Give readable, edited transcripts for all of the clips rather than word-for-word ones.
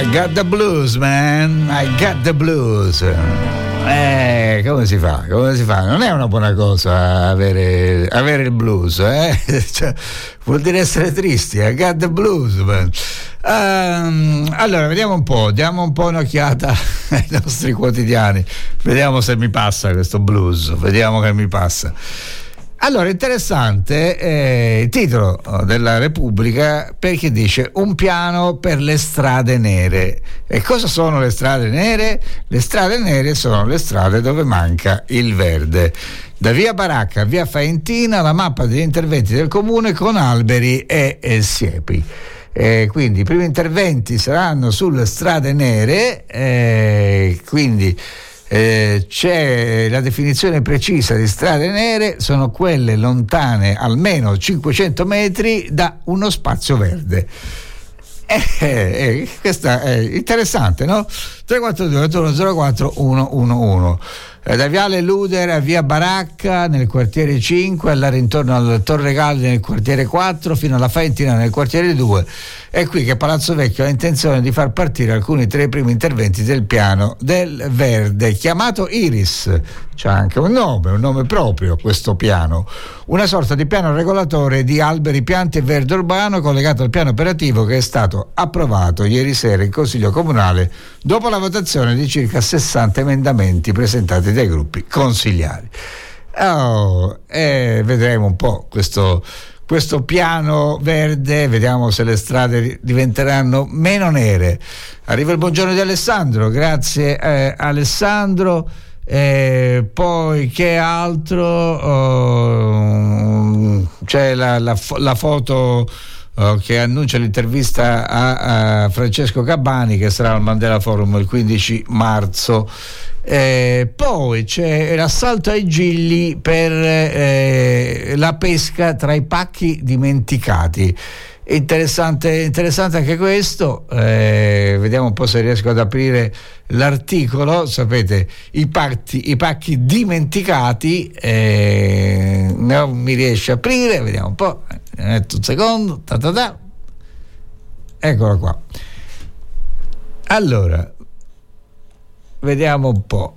I got the blues, man. I got the blues. Come si fa? Non è una buona cosa avere il blues, cioè, vuol dire essere tristi. I got the blues, man. Allora, vediamo un po', diamo un po' un'occhiata ai nostri quotidiani. Vediamo se mi passa questo blues. Vediamo che mi passa. Allora, interessante il titolo della Repubblica, perché dice un piano per le strade nere. E cosa sono le strade nere? Le strade nere sono le strade dove manca il verde. Da via Baracca a via Faentina la mappa degli interventi del comune con alberi e siepi. Quindi i primi interventi saranno sulle strade nere, quindi c'è la definizione precisa di strade nere, sono quelle lontane almeno 500 metri da uno spazio verde. Questa è interessante, no? 342 104 111. Da viale Luder a via Baracca nel quartiere 5, all'area intorno al Torre Galli nel quartiere 4, fino alla Faentina nel quartiere 2. È qui che Palazzo Vecchio ha intenzione di far partire alcuni tra i primi interventi del piano del verde, chiamato Iris. C'ha anche un nome proprio questo piano, una sorta di piano regolatore di alberi, piante e verde urbano collegato al piano operativo che è stato approvato ieri sera in Consiglio Comunale dopo la votazione di circa 60 emendamenti presentati dai gruppi consigliari. Vedremo un po' questo piano verde, vediamo se le strade diventeranno meno nere. Arriva il buongiorno di Alessandro, grazie Alessandro. Poi che altro? C'è la foto che annuncia l'intervista a Francesco Gabbani, che sarà al Mandela Forum il 15 marzo. Poi c'è l'assalto ai gigli per la pesca tra i pacchi dimenticati. Interessante anche questo. Vediamo un po' se riesco ad aprire l'articolo. Sapete, i pacchi dimenticati, non mi riesce a aprire. Vediamo un po', un secondo. Eccolo qua. Allora, vediamo un po'.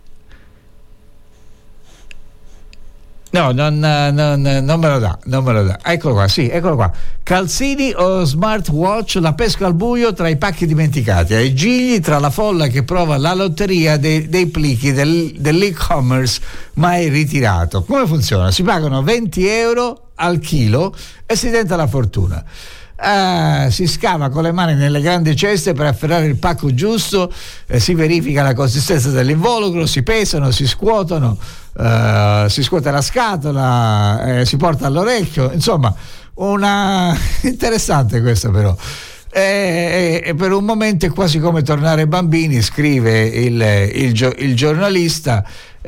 No, non me lo dà. Eccolo qua, sì, eccolo qua. Calzini o smartwatch, la pesca al buio tra i pacchi dimenticati, ai gigli tra la folla che prova la lotteria dei plichi dell'e-commerce mai ritirato. Come funziona? Si pagano 20 euro al chilo e si tenta la fortuna. Si scava con le mani nelle grandi ceste per afferrare il pacco giusto, si verifica la consistenza dell'involucro, si pesano, si scuotono, si scuote la scatola, si porta all'orecchio, insomma una interessante questa però. Per un momento è quasi come tornare bambini, scrive il giornalista,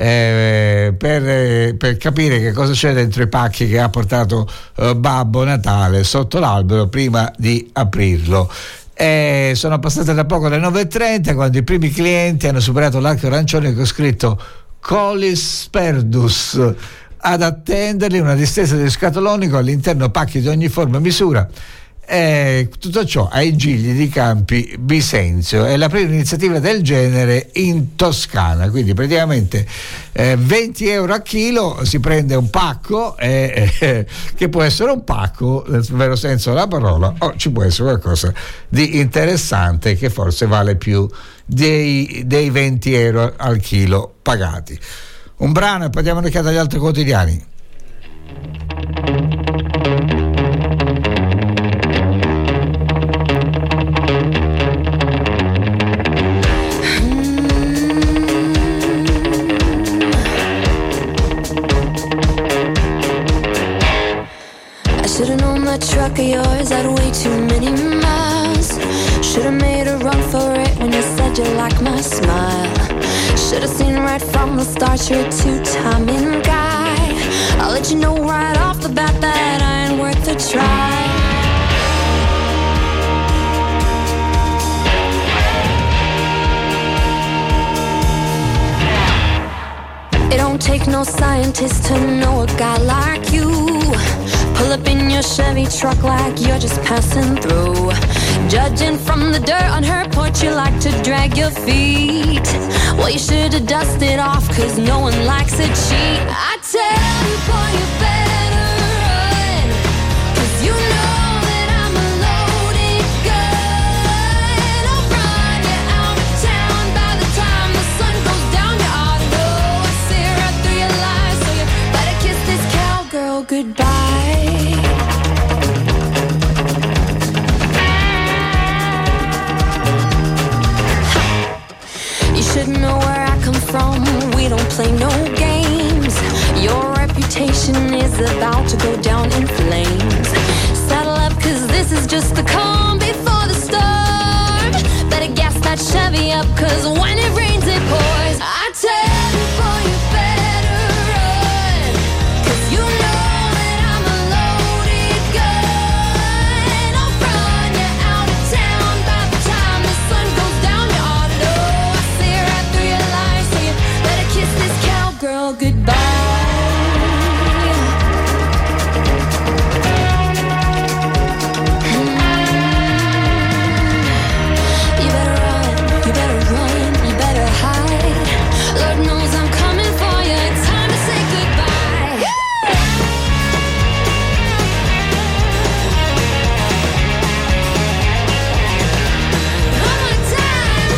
per capire che cosa c'è dentro i pacchi che ha portato Babbo Natale sotto l'albero prima di aprirlo. Sono passate da poco le 9:30 quando i primi clienti hanno superato l'arco arancione con scritto Colis Perdus. Ad attenderli una distesa di scatoloni con all'interno pacchi di ogni forma e misura. Tutto ciò ai gigli di Campi Bisenzio. È la prima iniziativa del genere in Toscana, quindi praticamente 20 euro a chilo si prende un pacco, che può essere un pacco nel vero senso della parola, o ci può essere qualcosa di interessante che forse vale più dei 20 euro al chilo pagati. Un brano e poi diamo un'occhiata agli altri quotidiani. Truck of yours had way too many miles. Should've made a run for it when you said you like my smile. Should've seen right from the start you're a two-timing guy. I'll let you know right off the bat that I ain't worth a try. It don't take no scientist to know a guy like you Pull up in your Chevy truck like you're just passing through. Judging from the dirt on her porch, you like to drag your feet. Well, you should have dusted off, cause no one likes a cheat. I tell you, boy, you better run, cause you know that I'm a loaded gun. I'll run you out of town by the time the sun goes down. You ought to know I see right through your lies, so you better kiss this cowgirl goodbye. Should know where I come from, we don't play no games. Your reputation is about to go down in flames. Saddle up, cause this is just the calm before the storm. Better gas that Chevy up, cause when it rains it pours. I tell you, boy, you better run, cause you know that I'm a loaded gun. I'll run you out of town by the time the sun goes down. You ought to know I see right through your lies, so you better kiss this cowgirl goodbye. You better run, you better run, you better hide. Lord knows I'm coming for you, it's time to say goodbye. One more time.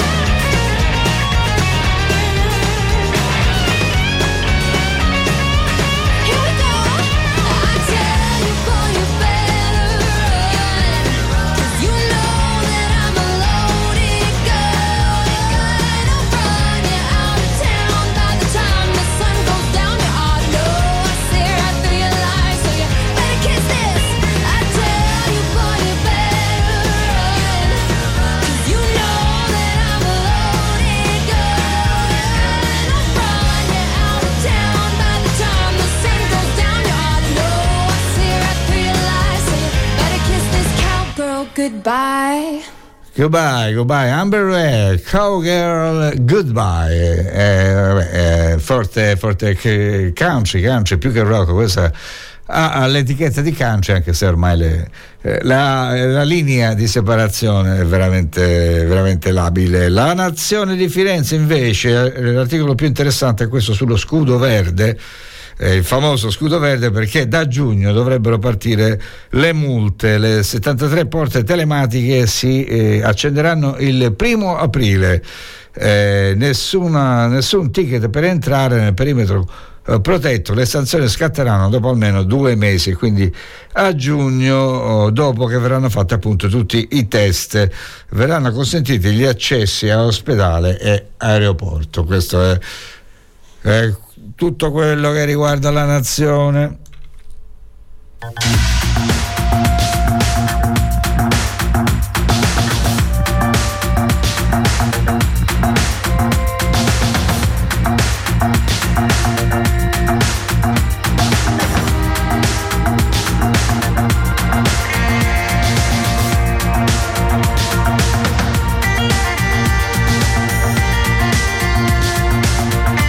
Here we go. I tell you, boy, you better run, cause you know that I'm a loaded gun. I'll run you out of town by the time the sun goes down. You ought to know I see right through your lies, so you better kiss this. I tell you, boy, you better run, cause you know that I'm a loaded gun. I'll run you out of town by the time the sun goes down. You ought to know I see right through your lies, so you better kiss this cowgirl goodbye. Goodbye, Amber Ray, Cowgirl Goodbye. Forte country, più che rock, questa ha l'etichetta di country, anche se ormai la linea di separazione è veramente, veramente labile. La Nazione di Firenze, invece, l'articolo più interessante è questo sullo scudo verde. Il famoso scudo verde, perché da giugno dovrebbero partire le multe. Le 73 porte telematiche si accenderanno il 1° aprile. Nessun ticket per entrare nel perimetro protetto. Le sanzioni scatteranno dopo almeno 2 mesi, quindi a giugno, dopo che verranno fatti appunto tutti i test, verranno consentiti gli accessi a ospedale e aeroporto. Questo è tutto quello che riguarda la nazione.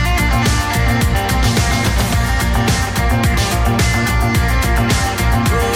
Ooh.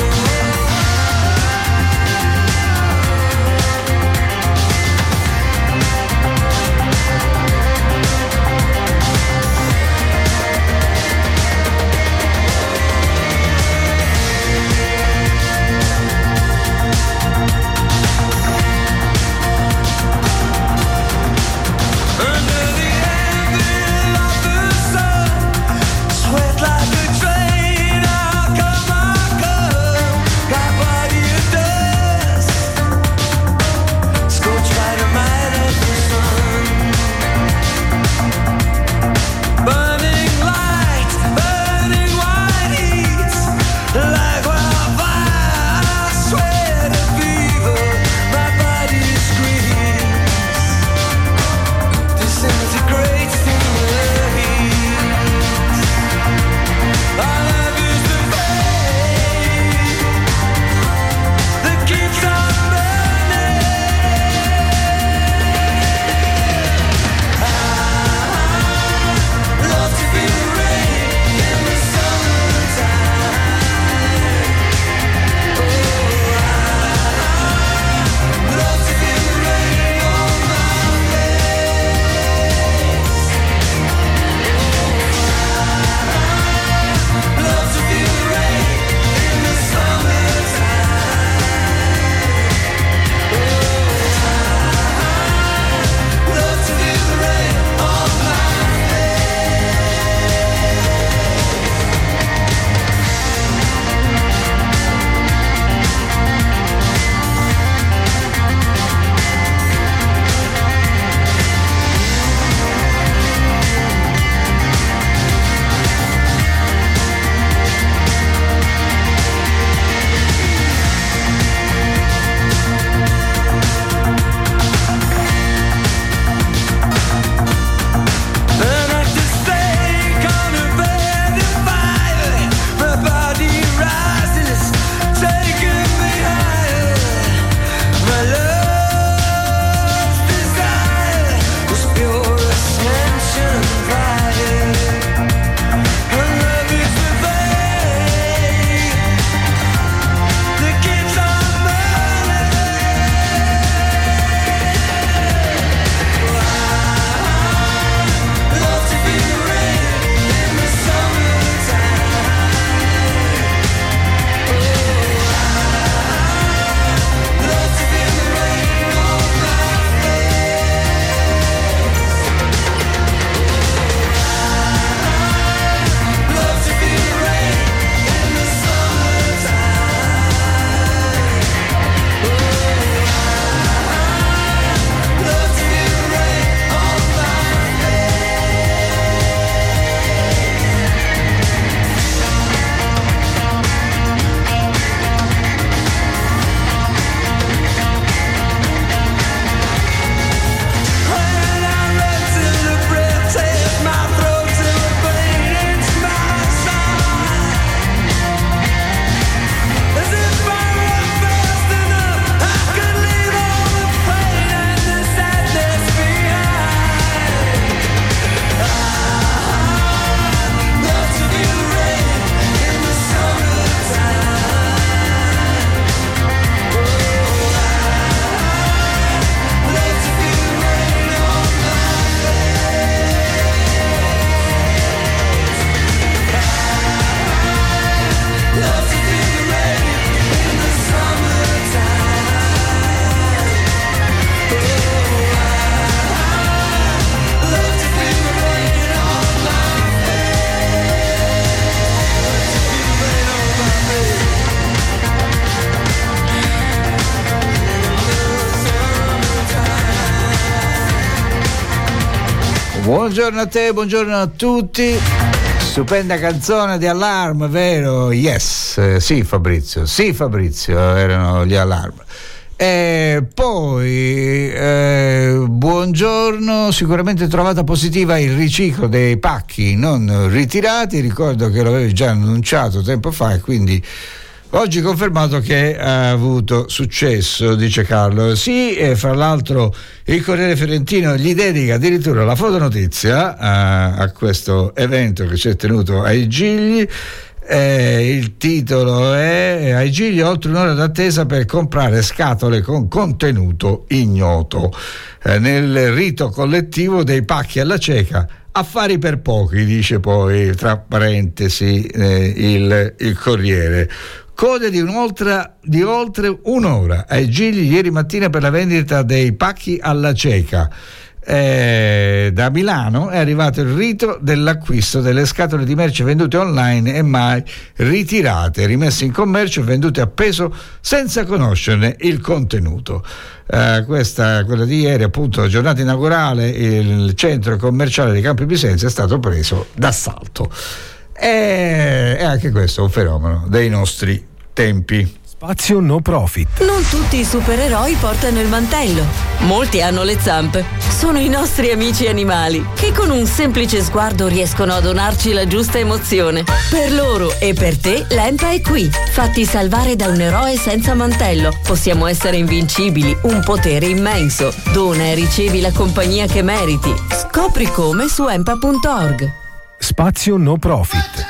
Buongiorno a te, buongiorno a tutti. Stupenda canzone di Alarm, vero? Yes, sì Fabrizio, erano gli Alarm. E poi buongiorno, sicuramente trovata positiva il riciclo dei pacchi non ritirati, ricordo che l'avevi già annunciato tempo fa e quindi oggi confermato che ha avuto successo, dice Carlo. Sì, e fra l'altro il Corriere Fiorentino gli dedica addirittura la fotonotizia a questo evento che si è tenuto ai Gigli. Il titolo è ai Gigli oltre un'ora d'attesa per comprare scatole con contenuto ignoto, nel rito collettivo dei pacchi alla cieca, affari per pochi, dice poi tra parentesi il Corriere. Code di oltre un'ora ai Gigli ieri mattina per la vendita dei pacchi alla cieca. Da Milano è arrivato il rito dell'acquisto delle scatole di merce vendute online e mai ritirate, rimesse in commercio e vendute a peso senza conoscerne il contenuto. Quella di ieri, appunto, giornata inaugurale, il centro commerciale di Campi Bisenzio è stato preso d'assalto. E anche questo è un fenomeno dei nostri tempi. Spazio no profit. Non tutti i supereroi portano il mantello. Molti hanno le zampe. Sono i nostri amici animali che con un semplice sguardo riescono a donarci la giusta emozione. Per loro e per te l'EMPA è qui. Fatti salvare da un eroe senza mantello. Possiamo essere invincibili, un potere immenso. Dona e ricevi la compagnia che meriti. Scopri come su empa.org. Spazio no profit.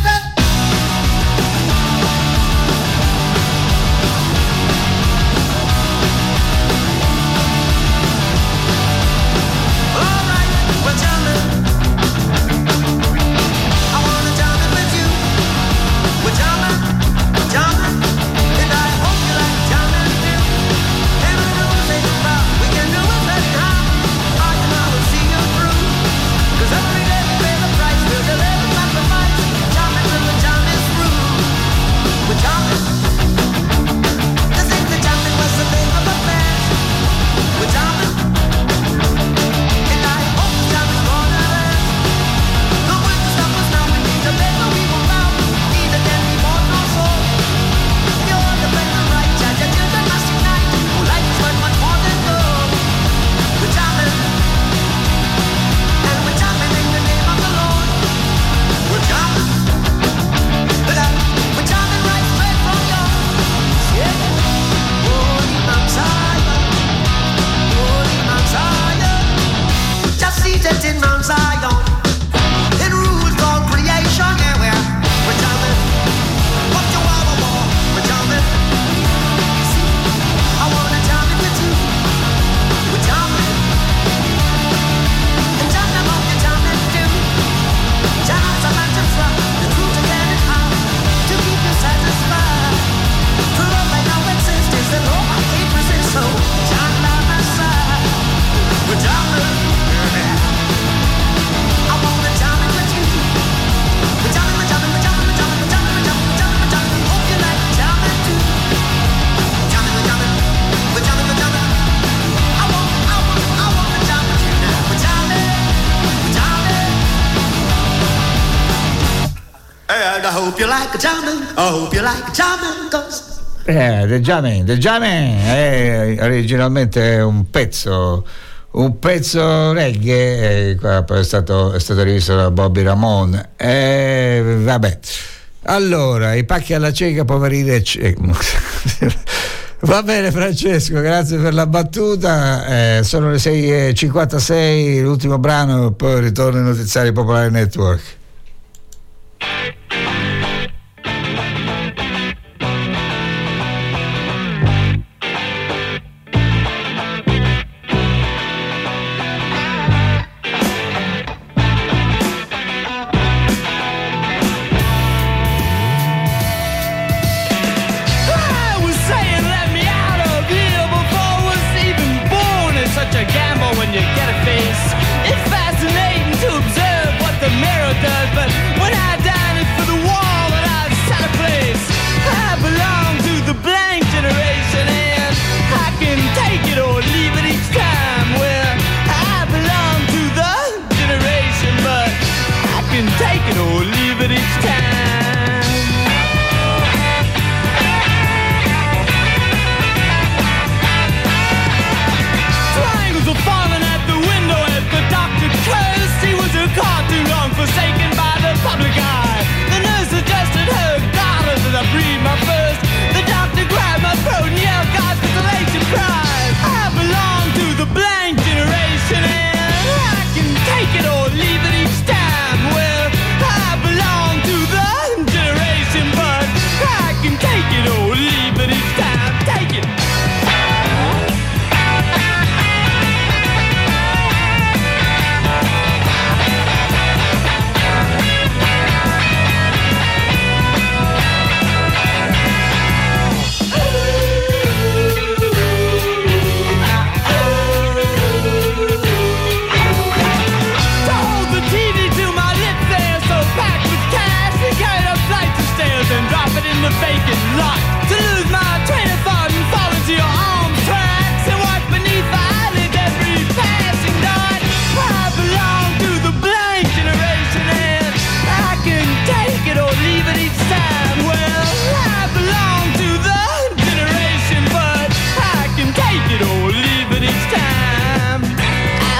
The Jamming è originalmente un pezzo reggae, poi è stato rivisto da Bobby Ramone. Vabbè, allora i pacchi alla cieca, poverini. Va bene Francesco, grazie per la battuta. Sono le 6:56, l'ultimo brano, poi ritorno ai notiziari Popolare Network. When you get a face, it's fascinating to observe what the mirror does.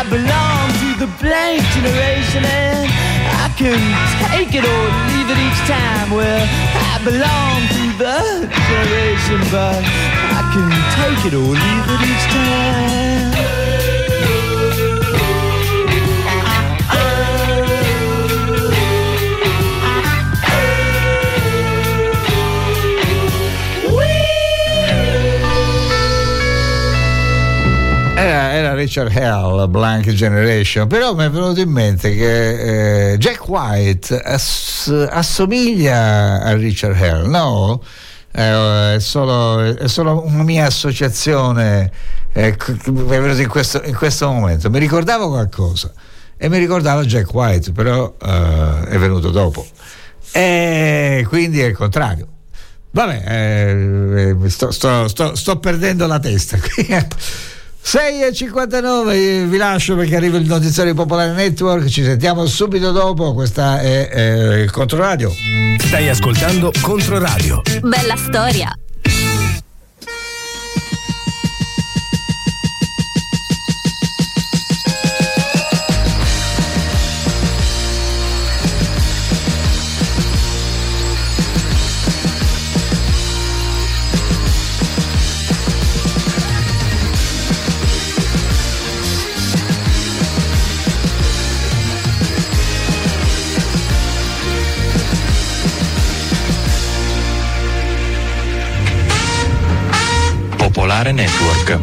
belong to the blank generation, and I can take it or leave it each time. Well, I belong to the generation, but I can take it or leave it each time. Era Richard Hell, Blank Generation, però mi è venuto in mente che Jack White assomiglia a Richard Hell, no? È solo una mia associazione che mi è venuta in questo momento. Mi ricordavo qualcosa e mi ricordavo Jack White, però è venuto dopo, e quindi è il contrario. Vabbè, sto perdendo la testa qui. 6:59, vi lascio perché arriva il notiziario Popolare Network, ci sentiamo subito dopo. Questa è il Controradio. Stai ascoltando Controradio. Bella storia. Popolare Network.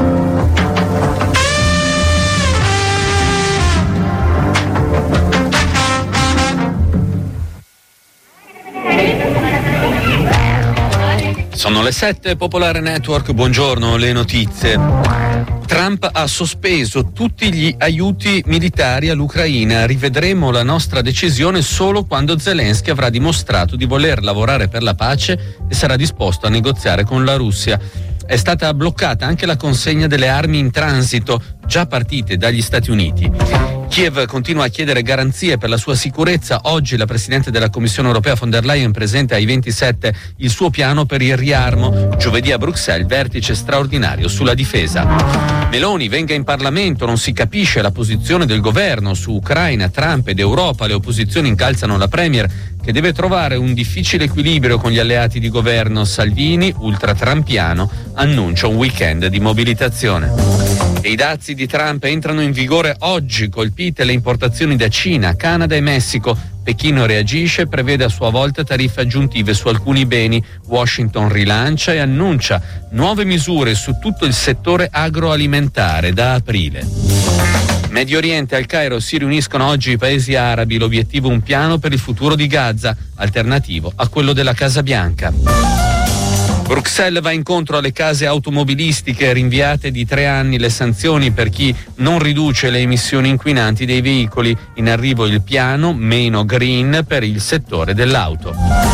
Sono le 7, Popolare Network, buongiorno, le notizie. Trump ha sospeso tutti gli aiuti militari all'Ucraina. Rivedremo la nostra decisione solo quando Zelensky avrà dimostrato di voler lavorare per la pace e sarà disposto a negoziare con la Russia. È stata bloccata anche la consegna delle armi in transito, già partite dagli Stati Uniti. Kiev continua a chiedere garanzie per la sua sicurezza. Oggi la Presidente della Commissione Europea von der Leyen presenta ai 27 il suo piano per il riarmo. Giovedì a Bruxelles, vertice straordinario sulla difesa. Meloni venga in Parlamento, non si capisce la posizione del governo su Ucraina, Trump ed Europa. Le opposizioni incalzano la Premier, che deve trovare un difficile equilibrio con gli alleati di governo. Salvini, ultratrampiano, annuncia un weekend di mobilitazione. E i dazi di Trump entrano in vigore oggi, colpite le importazioni da Cina, Canada e Messico. Pechino reagisce e prevede a sua volta tariffe aggiuntive su alcuni beni. Washington rilancia e annuncia nuove misure su tutto il settore agroalimentare da aprile. Medio Oriente, al Cairo si riuniscono oggi i paesi arabi, l'obiettivo un piano per il futuro di Gaza, alternativo a quello della Casa Bianca. Bruxelles va incontro alle case automobilistiche, rinviate di 3 anni le sanzioni per chi non riduce le emissioni inquinanti dei veicoli. In arrivo il piano meno green per il settore dell'auto.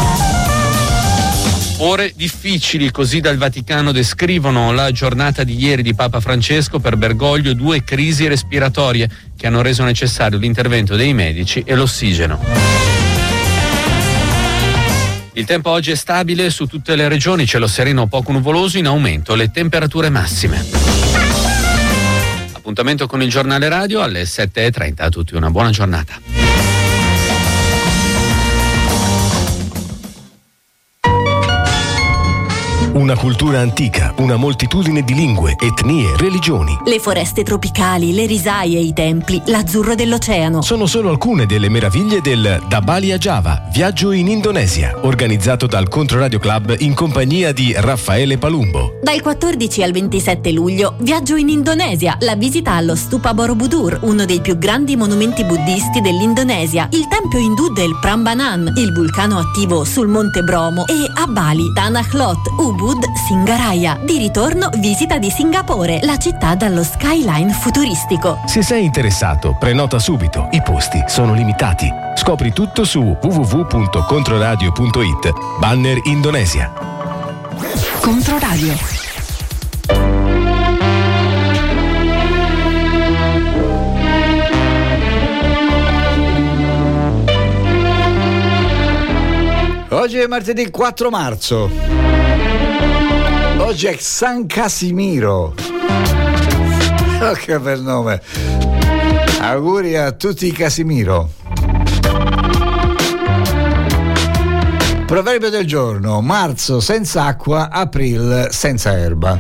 Ore difficili, così dal Vaticano descrivono la giornata di ieri di Papa Francesco. Per Bergoglio 2 crisi respiratorie che hanno reso necessario l'intervento dei medici e l'ossigeno. Il tempo oggi è stabile su tutte le regioni, cielo sereno o poco nuvoloso, in aumento le temperature massime. Appuntamento con il giornale radio alle 7:30. A tutti una buona giornata. Una cultura antica, una moltitudine di lingue, etnie, religioni. Le foreste tropicali, le risaie, i templi, l'azzurro dell'oceano. Sono solo alcune delle meraviglie del Da Bali a Java, viaggio in Indonesia, organizzato dal Controradio Club in compagnia di Raffaele Palumbo. Dal 14 al 27 luglio, viaggio in Indonesia, la visita allo Stupa Borobudur, uno dei più grandi monumenti buddisti dell'Indonesia, il tempio indù del Prambanan, il vulcano attivo sul Monte Bromo, e a Bali, Tanah Lot, Ubud, Singaraya. Di ritorno, visita di Singapore, la città dallo skyline futuristico. Se sei interessato, prenota subito, i posti sono limitati. Scopri tutto su www.controradio.it, banner Indonesia. Controradio. Oggi è martedì 4 marzo. Oggi è San Casimiro. Oh, che bel nome. Auguri a tutti i Casimiro. Proverbio del giorno: marzo senza acqua, aprile senza erba.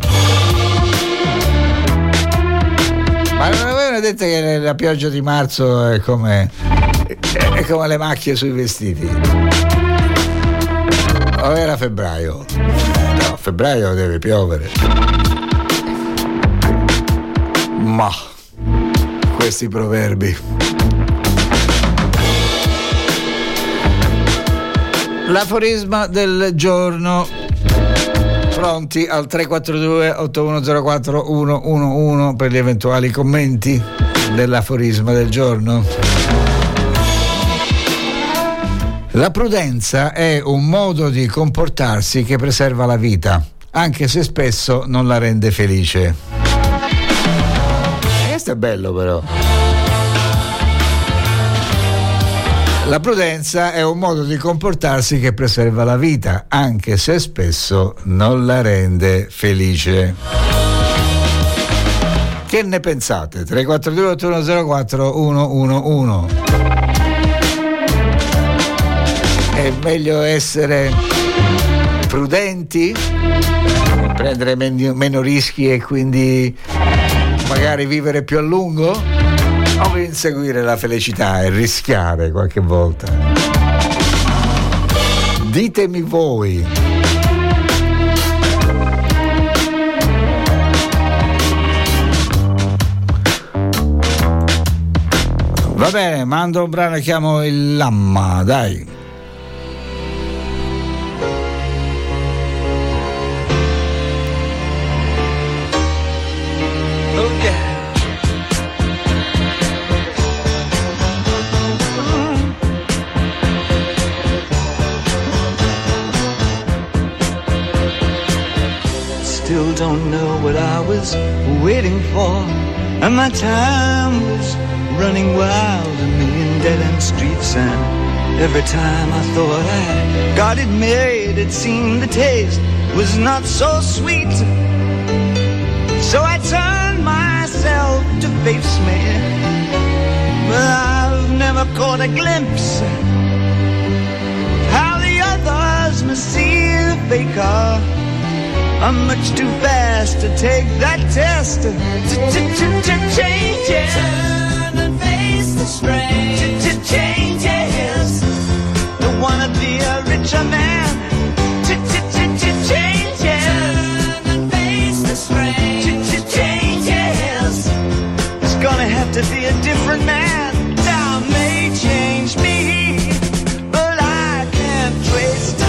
Ma non avevano detto che la pioggia di marzo è come le macchie sui vestiti? O era febbraio? No, febbraio deve piovere. Ma questi proverbi. L'aforisma del giorno. Pronti al 342 8104 111 per gli eventuali commenti dell'aforisma del giorno. La prudenza è un modo di comportarsi che preserva la vita, anche se spesso non la rende felice. Questo è bello però. La prudenza è un modo di comportarsi che preserva la vita, anche se spesso non la rende felice. Che ne pensate? 342 8104 111. È meglio essere prudenti, prendere meno rischi e quindi magari vivere più a lungo, o inseguire la felicità e rischiare qualche volta? Ditemi voi. Va bene, mando un brano e chiamo il Lamma, dai. Still don't know what I was waiting for, and my time was running wild, a million dead-end streets, and every time I thought I got it made, it seemed the taste was not so sweet. So I turned myself to face me, but I've never caught a glimpse how the others must see the faker. I'm much too fast to take that test. Changes. Turn and face the strain. Changes. Don't wanna be a richer man. Changes. Turn and face the strain. Changes. It's gonna have to be a different man. Time may change me, but I can't trace time.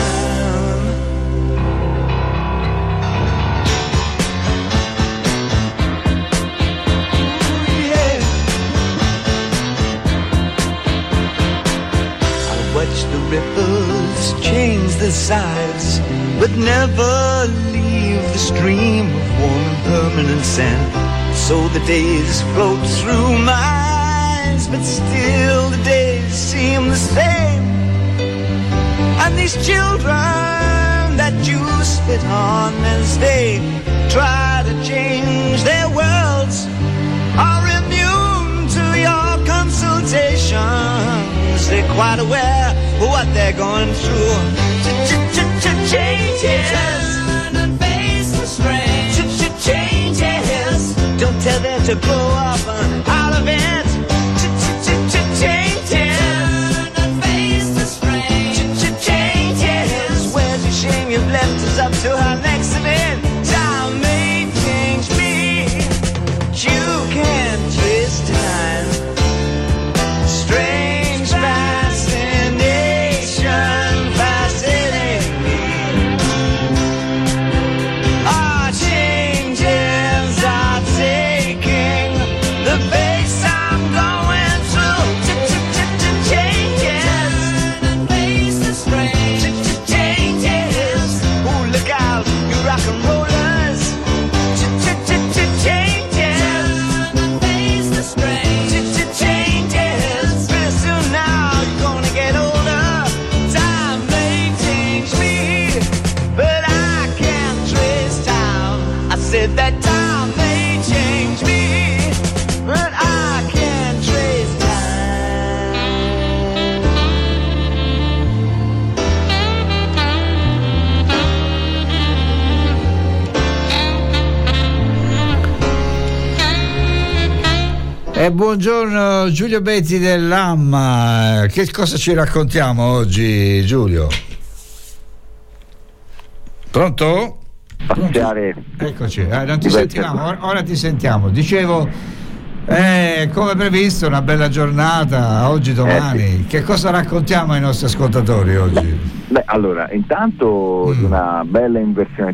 Watch the ripples change their size, but never leave the stream of warm and permanent sand. So the days float through my eyes, but still the days seem the same. And these children that you spit on as they try to change their worlds are immune to your consultations. They're quite aware of what they're going through. Changes. Turn and face the strain. Changes. Don't tell them to grow up out of it. Changes. Turn and face the strain. Changes. Where's your shame? You've left us up to our next event. Time may change me. You can't trace time. Strange fascination fascinating me. Our changes are taking the bait. E buongiorno Giulio Betti dell'AMMA. Che cosa ci raccontiamo oggi, Giulio? Pronto? Spaziare. Eccoci, non ti sentivamo, ora ti sentiamo. Dicevo, come previsto, una bella giornata oggi, domani. Sì. Che cosa raccontiamo ai nostri ascoltatori oggi? Beh, allora, intanto una bella inversione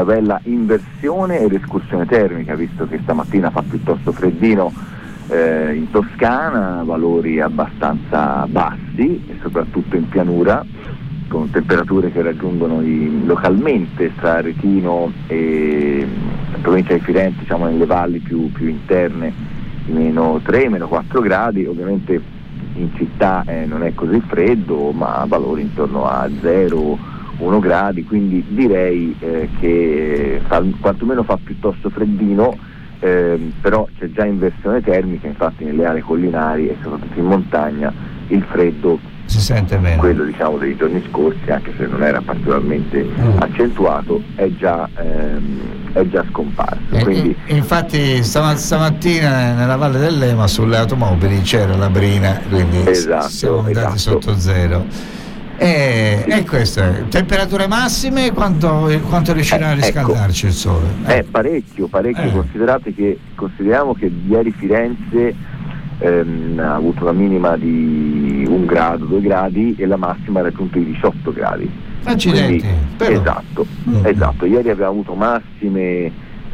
ed escursione termica, visto che stamattina fa piuttosto freddino in Toscana, valori abbastanza bassi e soprattutto in pianura, con temperature che raggiungono localmente tra Aretino e provincia di Firenze, diciamo nelle valli più interne, meno 3, meno 4 gradi. Ovviamente in città non è così freddo, ma valori intorno a 0-1 gradi, quindi direi che quantomeno fa piuttosto freddino, però c'è già inversione termica, infatti nelle aree collinari e soprattutto in montagna il freddo si sente meno. Quello diciamo dei giorni scorsi, anche se non era particolarmente accentuato, è già scomparso. Quindi infatti stamattina nella Valle dell'Ema sulle automobili c'era la brina, quindi siamo andati sotto zero. E questo è. Temperature massime, quanto riuscirà a riscaldarci il sole? Parecchio. Consideriamo che ieri Firenze ha avuto una minima di 1 grado, 2 gradi e la massima ha raggiunto i 18 gradi. Accidenti. Quindi, esatto. Ieri abbiamo avuto massime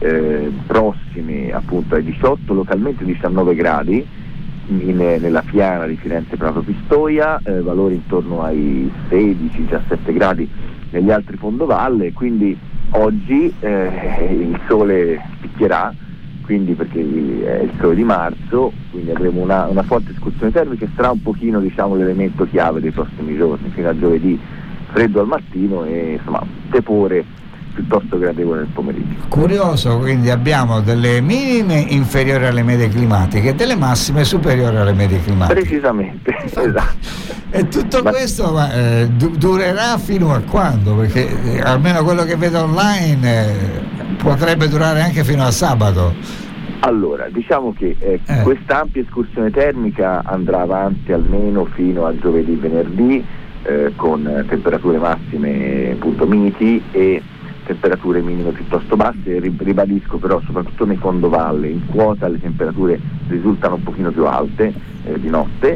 prossime appunto ai 18, localmente 19 gradi nella piana di Firenze Prato Pistoia, valori intorno ai 16-17 gradi negli altri fondovalle, quindi oggi il sole picchierà, quindi perché è il sole di marzo, quindi avremo una forte escursione termica, che sarà un pochino l'elemento chiave dei prossimi giorni, fino a giovedì freddo al mattino e insomma tepore piuttosto gradevole nel pomeriggio. Curioso, quindi abbiamo delle minime inferiori alle medie climatiche e delle massime superiori alle medie climatiche. Precisamente, esatto. E tutto questo durerà fino a quando? Perché almeno quello che vedo online potrebbe durare anche fino a sabato. Allora, diciamo che questa ampia escursione termica andrà avanti almeno fino a giovedì, venerdì, con temperature massime appunto miti e temperature minime piuttosto basse. Ribadisco però, soprattutto nei fondovalle, in quota le temperature risultano un pochino più alte di notte,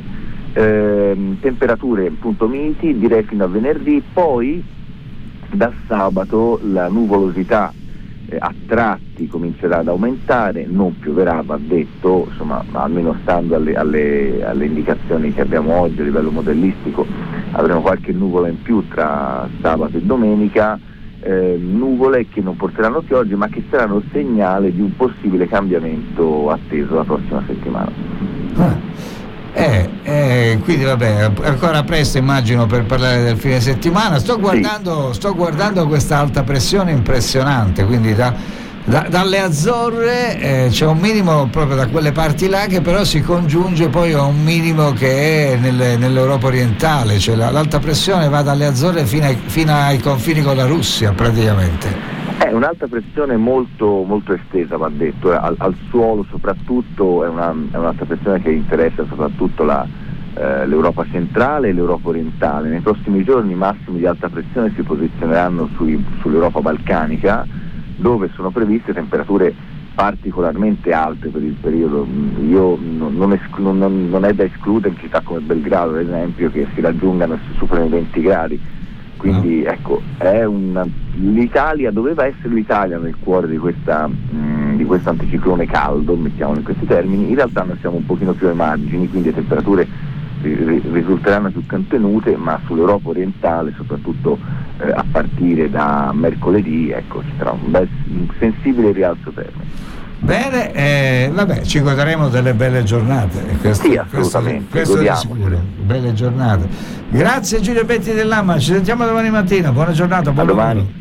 temperature appunto miti direi fino a venerdì, poi da sabato la nuvolosità a tratti comincerà ad aumentare, non pioverà va detto, insomma almeno stando alle indicazioni che abbiamo oggi a livello modellistico avremo qualche nuvola in più tra sabato e domenica, nuvole che non porteranno piogge ma che saranno segnale di un possibile cambiamento atteso la prossima settimana. Quindi vabbè, ancora presto immagino per parlare del fine settimana. Sto guardando questa alta pressione impressionante, quindi dalle Azzorre c'è un minimo proprio da quelle parti là, che però si congiunge poi a un minimo che è nell'Europa orientale, cioè l'alta pressione va dalle Azzorre fino ai confini con la Russia praticamente. È un'alta pressione molto, molto estesa, va detto, al suolo soprattutto, è un'alta pressione che interessa soprattutto l'Europa centrale e l'Europa orientale. Nei prossimi giorni i massimi di alta pressione si posizioneranno sull'Europa balcanica, dove sono previste temperature particolarmente alte per il periodo. Non è da escludere in città come Belgrado, ad esempio, che si raggiungano e si superano i 20 gradi. Quindi ecco, l'Italia doveva essere l'Italia nel cuore di questo anticiclone caldo, mettiamolo in questi termini. In realtà noi siamo un pochino più ai margini, quindi le temperature risulteranno più contenute, ma sull'Europa orientale, soprattutto a partire da mercoledì, ecco, ci sarà un sensibile rialzo termico. Bene, ci goderemo delle belle giornate. Sì, assolutamente. Questo è sicuro. Belle giornate. Grazie Giulio Betti dell'AMMA, ci sentiamo domani mattina. Buona giornata, buon domani.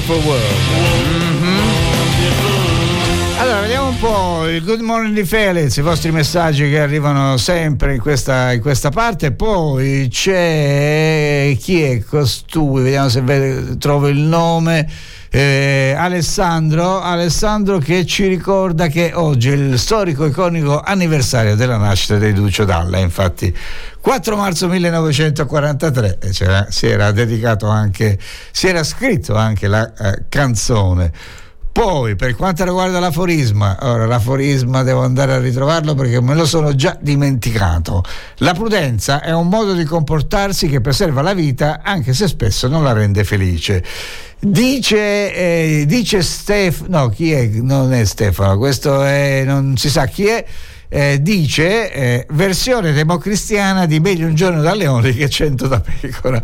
Beautiful World. Allora, vediamo un po' il Good Morning di Felix, i vostri messaggi che arrivano sempre in questa parte. Poi c'è, chi è costui? Vediamo se trovo il nome. Alessandro che ci ricorda che oggi è il storico iconico anniversario della nascita di Duccio Dalla. Infatti 4 marzo 1943 si era scritto anche la canzone. Poi, per quanto riguarda l'aforisma devo andare a ritrovarlo perché me lo sono già dimenticato. La prudenza è un modo di comportarsi che preserva la vita anche se spesso non la rende felice. Dice Stefano, chi è? Non è Stefano, questo è, non si sa chi è. Dice versione democristiana di meglio un giorno da leone che 100 da pecora.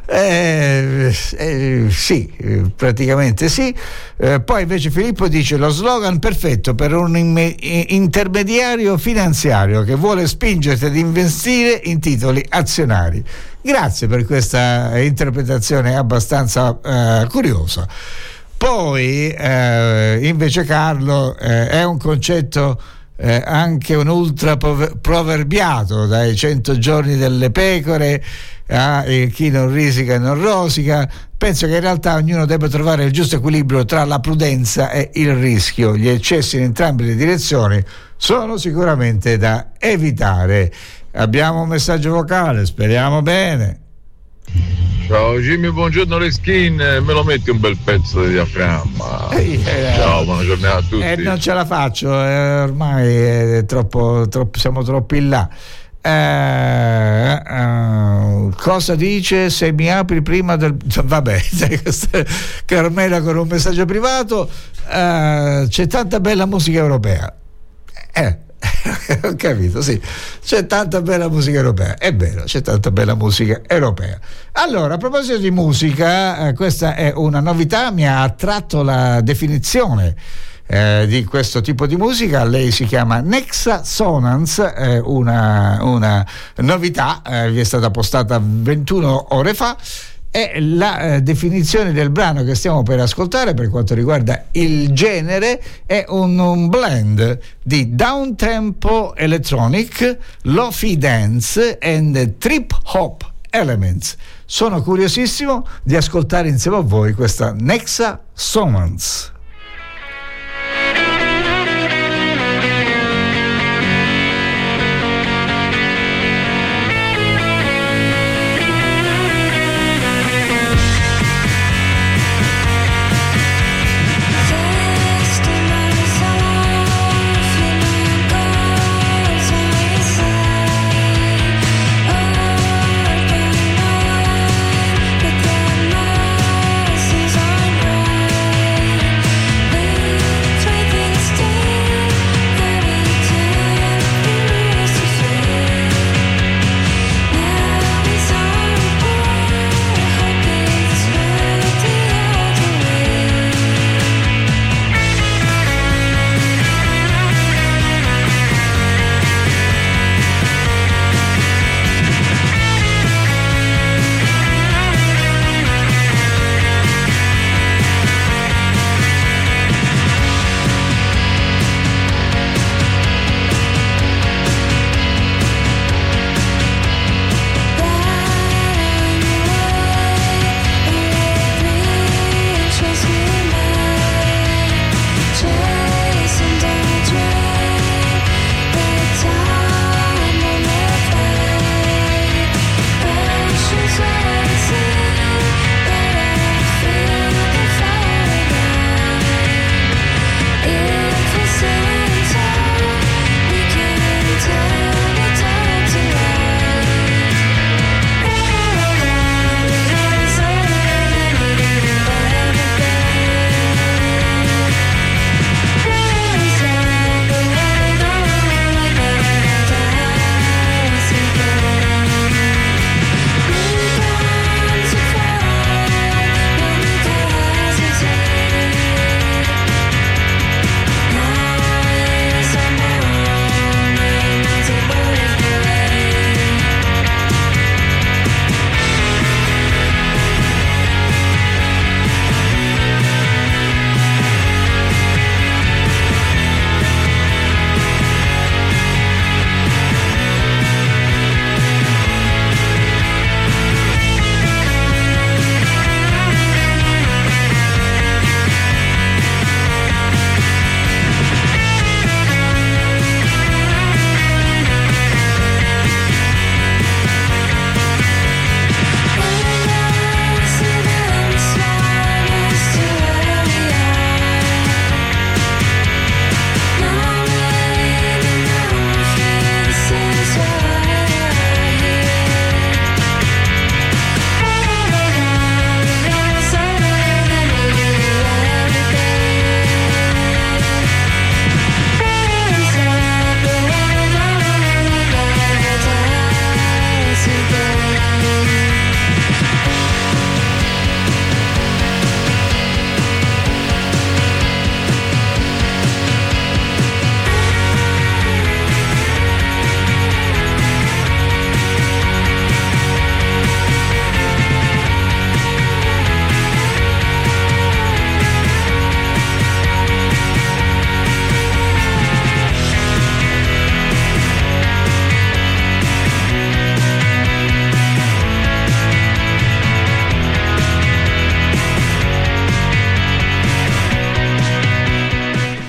Sì, praticamente sì. Poi invece Filippo dice lo slogan perfetto per un intermediario finanziario che vuole spingerti ad investire in titoli azionari. Grazie per questa interpretazione abbastanza curiosa. Poi invece Carlo è un concetto anche un ultra proverbiato, dai 100 giorni delle pecore a chi non risica e non rosica. Penso che in realtà ognuno debba trovare il giusto equilibrio tra la prudenza e il rischio. Gli eccessi in entrambe le direzioni sono sicuramente da evitare. Abbiamo un messaggio vocale, speriamo bene. Ciao Jimmy, buongiorno Reskin, me lo metti un bel pezzo di diaframma? Ciao, buona giornata a tutti. Non ce la faccio, ormai è troppo, siamo troppo in là. Cosa dice? Se mi apri prima del... Vabbè, Carmela con un messaggio privato. C'è tanta bella musica europea. Ho capito, sì, c'è tanta bella musica europea, è vero, c'è tanta bella musica europea. Allora, a proposito di musica, questa è una novità, mi ha attratto la definizione di questo tipo di musica. Lei si chiama Nexa Sonance, una novità, vi è stata postata 21 ore fa. E la definizione del brano che stiamo per ascoltare per quanto riguarda il genere è un blend di downtempo electronic, lofi dance and trip hop elements. Sono curiosissimo di ascoltare insieme a voi questa Nexa Sonance. But then mercy's on right.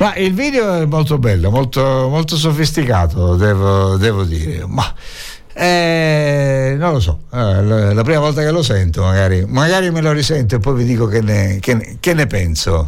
Ma il video è molto bello, molto, molto sofisticato, devo dire, ma non lo so, la prima volta che lo sento magari me lo risento e poi vi dico che ne penso.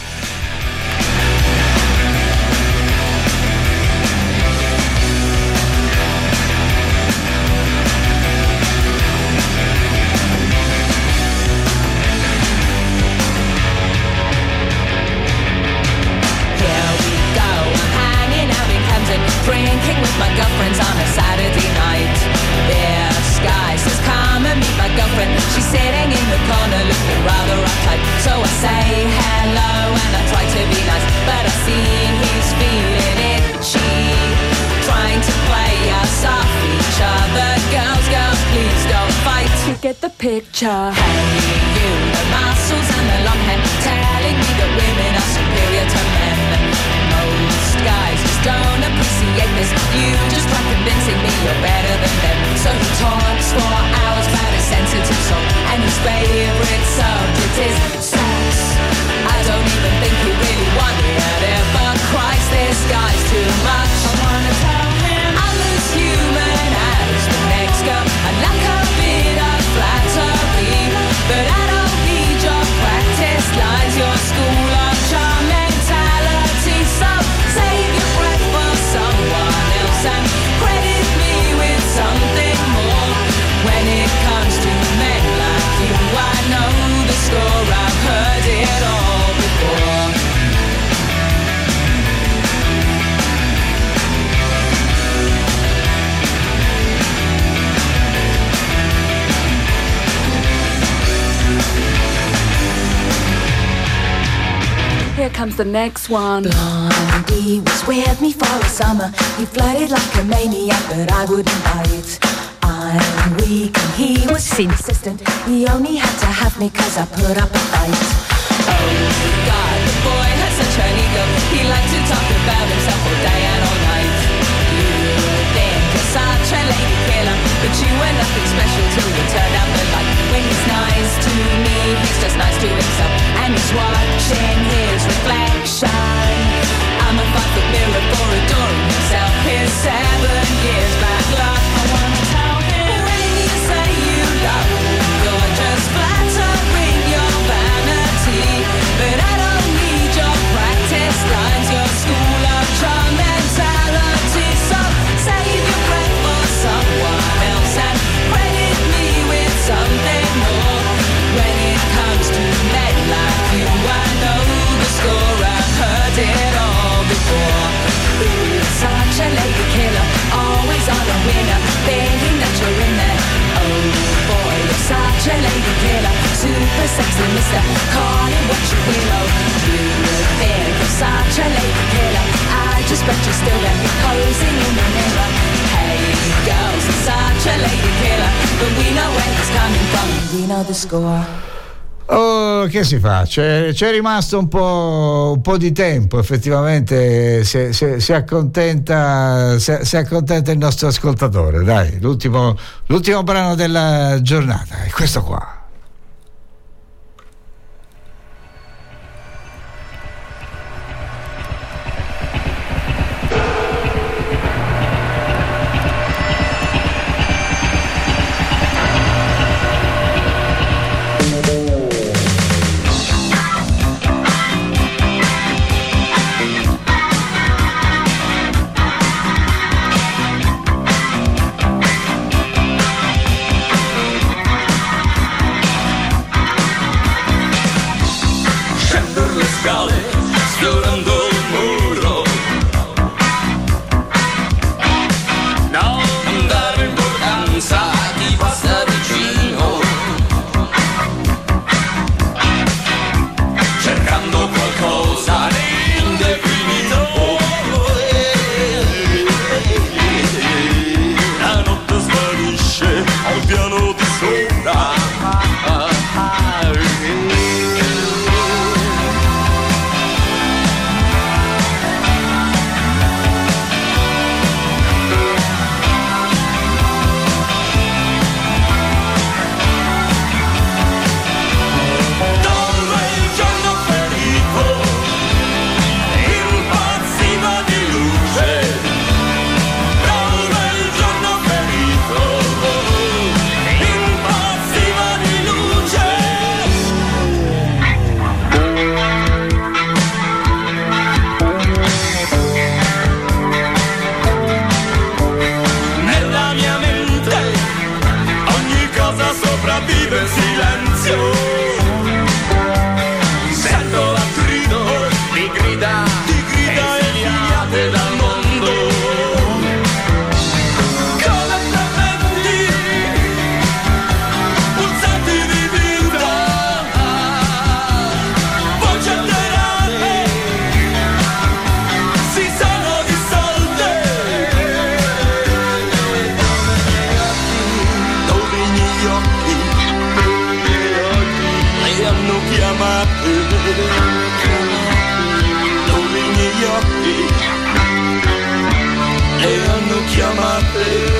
She's sitting in the corner looking rather uptight. So I say hello and I try to be nice, but I see he's feeling itchy, trying to play us off each other. Girls, please don't fight. You get the picture. Hey, you, the muscles and the long hair, telling me that women are superior to men. Most guys just don't appreciate this. You just try convincing me you're better than them. So he talks for hours about his sensitive soul, and his favorite subject is sex. I don't even think he really wanted it, but Christ, this guy's too much. I wanna tell him I'm as human as the next girl. I'd like a bit of flattery, but I don't need your practice lines, your school of charm mentality. So save your breath for someone else and credit me with something more. When it comes to men like you, I know the score. I've heard it all before. Here comes the next one. Blondie was with me for a summer. He flirted like a maniac, but I wouldn't bite. I'm weak and he was insistent. He only had to have me cause I put up a fight. Oh God, the boy had such an ego. He liked to talk about himself all day and all night. You think you're such a lady killer, but you were nothing special till you turned out the light. When he's nice to me, he's just nice to himself, and he's watching his reflection. I'm a 5-foot mirror for adoring himself. His 7 years back luck. I wanna tell him when you say you love me, you're just flattering your vanity. But I don't need your practice lines, your school of charm mentality. So save your breath for someone else and credit me with something more. When it comes to men like you, I know the score. I've heard it all before. Ooh, such a lady killer, always on a winner, thinking that you're in there. Oh boy, you're such a lady killer, super sexy mister, call it what you will. You think you're such a lady killer, I just bet you're still there, posing in the mirror. Hey girls, you're such a lady killer, but we know where it's coming from, we know the score. Oh, che si fa? C'è rimasto un po' di tempo, effettivamente si accontenta il nostro ascoltatore. Dai, l'ultimo brano della giornata è questo qua. nothing.